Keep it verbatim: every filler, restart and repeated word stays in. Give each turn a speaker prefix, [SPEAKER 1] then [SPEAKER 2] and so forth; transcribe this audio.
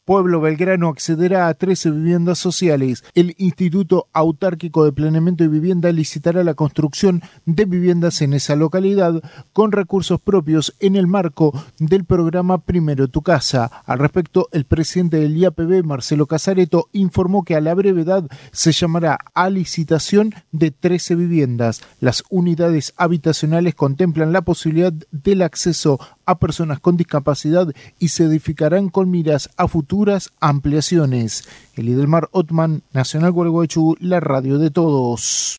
[SPEAKER 1] Pueblo Belgrano accederá a trece viviendas sociales. El Instituto Autárquico de Planeamiento y Vivienda licitará la construcción de viviendas en esa localidad con recursos propios en el marco del programa Primero Tu Casa. Al respecto, el presidente del I A P B, Marcelo Casareto, informó que a la brevedad se llamará a licitación de trece viviendas. Las unidades habitacionales contemplan la posibilidad del acceso a personas con discapacidad y se edificarán con miras a futuras ampliaciones. Elidelmar Otman, Nacional Gualeguaychú, la radio de todos.